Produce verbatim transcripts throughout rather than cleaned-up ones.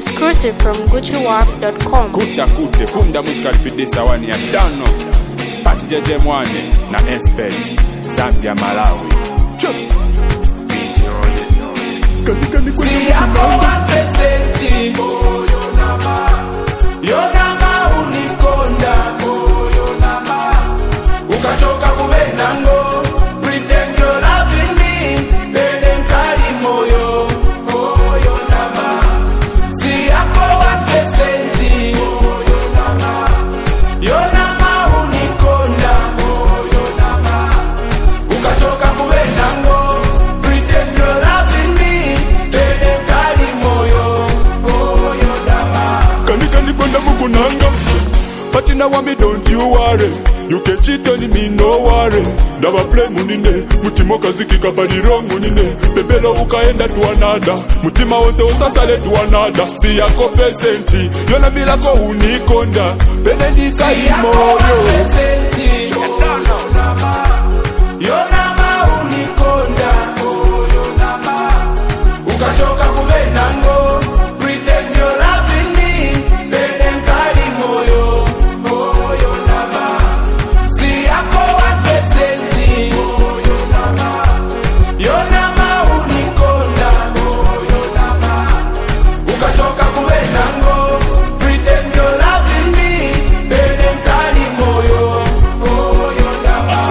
Exclusive from Gucci Warp dot com. Kuta kute funda musical fidesa wani ya dano Pati jeje mwane na Esped Zambia Malawi Chup Si ako wapeseti Oh yonama Yonama unikonda Oh yonama Ukachoka kubenango Pretend you're loving me Bene nkali moyo Oh yonama Si ako wapeseti Oh yonama Yonama unikonda Oh yonama Ukachoka kubenango Pretend you're loving me Bene nkali moyo Oh yonama Kani kani kwenda mukunanga But you know what me, don't you worry. You can cheat on me, no worry. Never play munine. Mutima kaziki kabali wrong munine. Bebelo ukaenda to another. Mutima wose usasale to another. Si yako pesenti. Yona bila ko unikonda. Benedika imoyo. Si Yonama Yonama unikonda Oh yonama Ukachoka kubenango Pretend you're loving me Bene nkali moyo Oh yonama Si yako wapesenti Oh yonama Yonama unikonda Oh yonama Ukachoka kubenango Pretend you're loving me Bene nkali moyo Oh yonama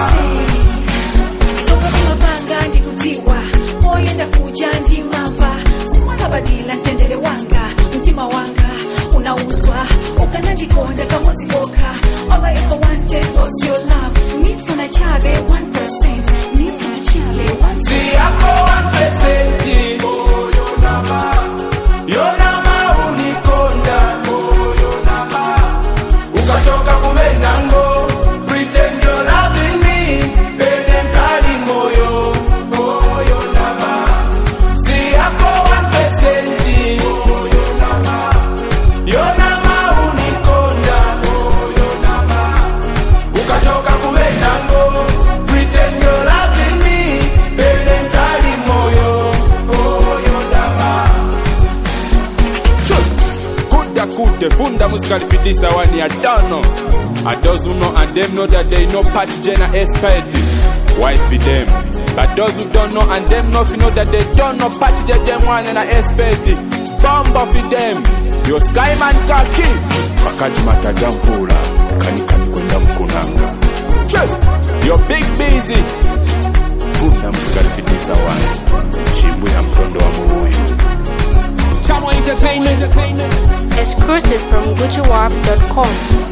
Soka kumapanga ndikutiwa Moyenda kuja ndimava Simwaka badila ntendele wanga Mtima wanga unauswa Ukanandikonda kamotiboka All I ever wanted was your love Nifuna chave one percent Nifuna chave one percent Si yako wapesenti Oh yonama Yonama unikonda Oh yonama Ukachoka kubenango Pretend you're loving me Bene nkali moyo Oh yonama Si yako wapesenti Oh yonama Yonama unikonda Oh yonama Ukachoka kubenango Pretend you're loving me Bene nkali moyo Oh yonama Kuta kute funda musical fidesa wani ya dano A those who know and them know that they know Pati Jena Esped Wise for them. But those who don't know and them know, know that they don't know Pati Jeje mwane na Esped Bomba for them. Yo Skyman Kaki Pakati matajamfura Kani kani kwenda mkunanga Check. Yo Big Busy Funda musical fidesa wani Shimbu ya mkondo wa muhuyu Chamo Entertainment. Exclusive from Gucci Warp dot com.